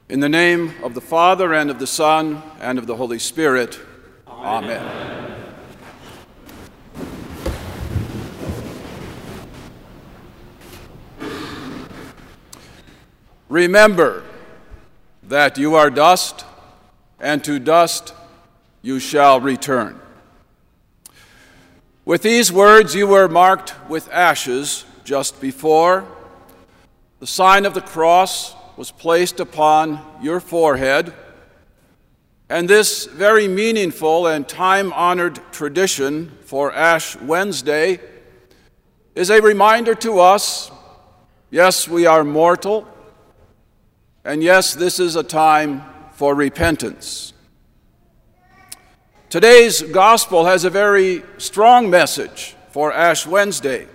In the name of the Father, and of the Son, and of the Holy Spirit. Amen. Remember that you are dust, and to dust you shall return. With these words you were marked with ashes just before. The sign of the cross was placed upon your forehead, and this very meaningful and time-honored tradition for Ash Wednesday is a reminder to us, yes, we are mortal, and yes, this is a time for repentance. Today's gospel has a very strong message for Ash Wednesday.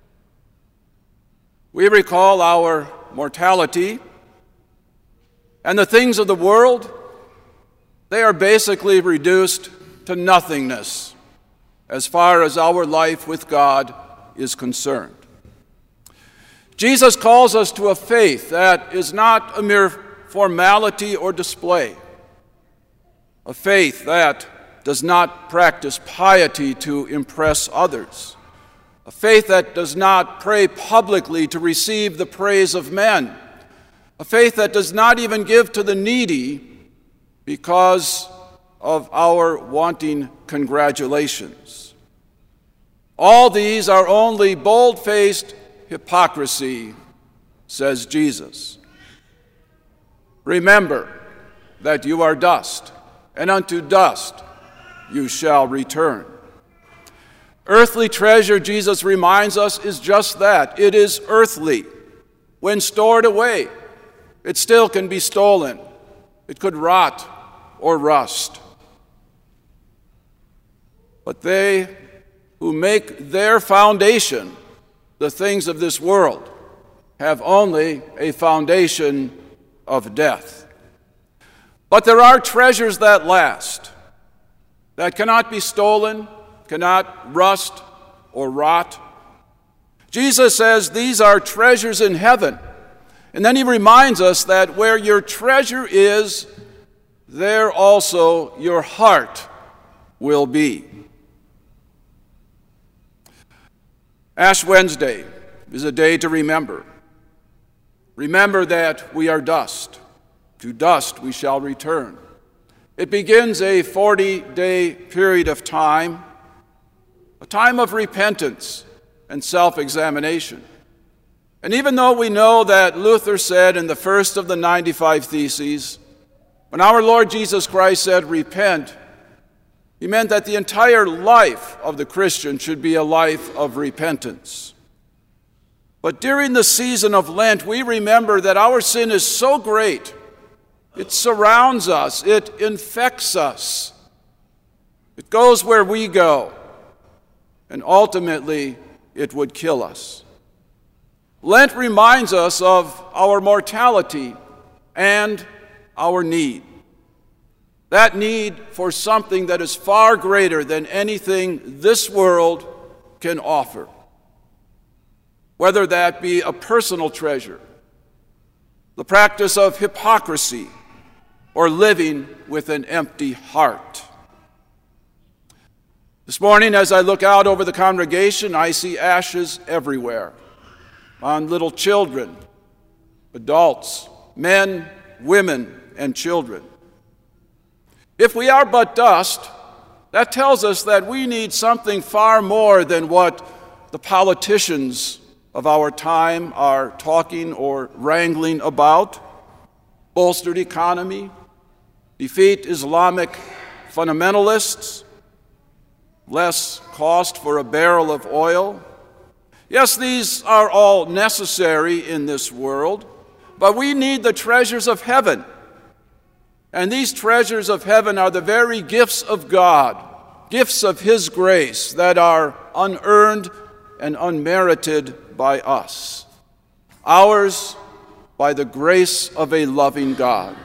We recall our mortality, and the things of the world, they are basically reduced to nothingness as far as our life with God is concerned. Jesus calls us to a faith that is not a mere formality or display, a faith that does not practice piety to impress others, a faith that does not pray publicly to receive the praise of men, a faith that does not even give to the needy because of our wanting congratulations. All these are only bold-faced hypocrisy, says Jesus. Remember that you are dust, and unto dust you shall return. Earthly treasure, Jesus reminds us, is just that. It is earthly. When stored away, it still can be stolen. It could rot or rust. But they who make their foundation the things of this world have only a foundation of death. But there are treasures that last, that cannot be stolen, cannot rust or rot. Jesus says these are treasures in heaven. And then he reminds us that where your treasure is, there also your heart will be. Ash Wednesday is a day to remember. Remember that we are dust. To dust we shall return. It begins a 40-day period of time, a time of repentance and self-examination. And even though we know that Luther said in the first of the 95 Theses, when our Lord Jesus Christ said, repent, he meant that the entire life of the Christian should be a life of repentance. But during the season of Lent, we remember that our sin is so great, it surrounds us, it infects us, it goes where we go, and ultimately it would kill us. Lent reminds us of our mortality and our need. That need for something that is far greater than anything this world can offer. Whether that be a personal treasure, the practice of hypocrisy, or living with an empty heart. This morning, as I look out over the congregation, I see ashes everywhere. On little children, adults, men, women, and children. If we are but dust, that tells us that we need something far more than what the politicians of our time are talking or wrangling about. Bolstered economy, defeat Islamic fundamentalists, less cost for a barrel of oil. Yes, these are all necessary in this world, but we need the treasures of heaven. And these treasures of heaven are the very gifts of God, gifts of His grace that are unearned and unmerited by us. Ours by the grace of a loving God.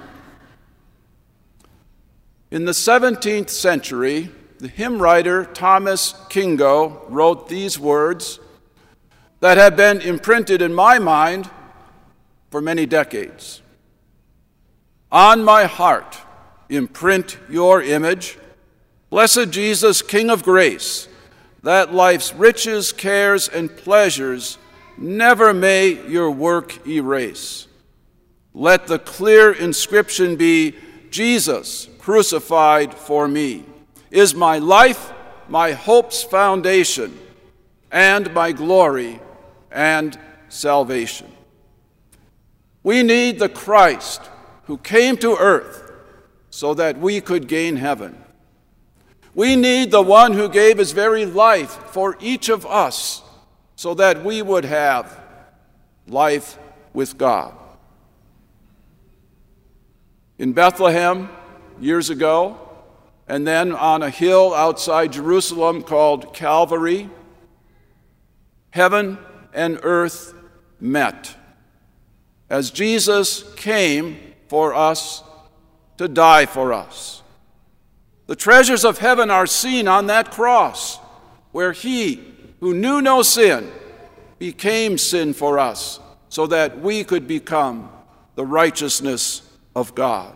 In the 17th century, the hymn writer Thomas Kingo wrote these words that have been imprinted in my mind for many decades. On my heart imprint your image. Blessed Jesus, King of grace, that life's riches, cares, and pleasures never may your work erase. Let the clear inscription be, Jesus crucified for me is my life, my hope's foundation, and my glory and salvation. We need the Christ who came to earth so that we could gain heaven. We need the one who gave his very life for each of us so that we would have life with God. In Bethlehem years ago, and then on a hill outside Jerusalem called Calvary, heaven and earth met as Jesus came for us to die for us. The treasures of heaven are seen on that cross, where he, who knew no sin, became sin for us, so that we could become the righteousness of God.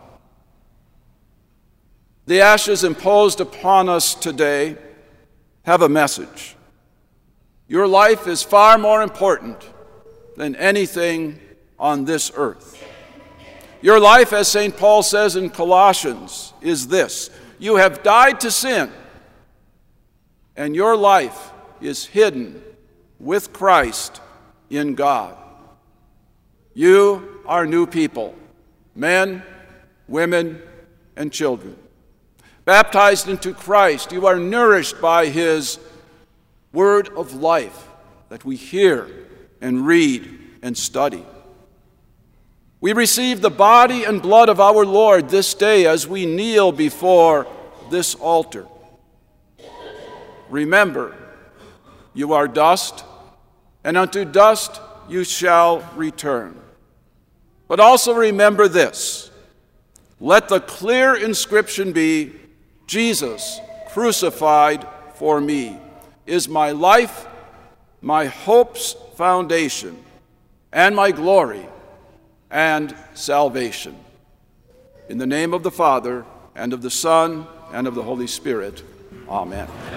The ashes imposed upon us today have a message. Your life is far more important than anything on this earth. Your life, as St. Paul says in Colossians, is this: you have died to sin, and your life is hidden with Christ in God. You are new people, men, women, and children. Baptized into Christ, you are nourished by his word of life that we hear and read and study. We receive the body and blood of our Lord this day as we kneel before this altar. Remember, you are dust, and unto dust you shall return. But also remember this: let the clear inscription be, Jesus crucified for me is my life, my hope's foundation, and my glory and salvation. In the name of the Father, and of the Son, and of the Holy Spirit. Amen.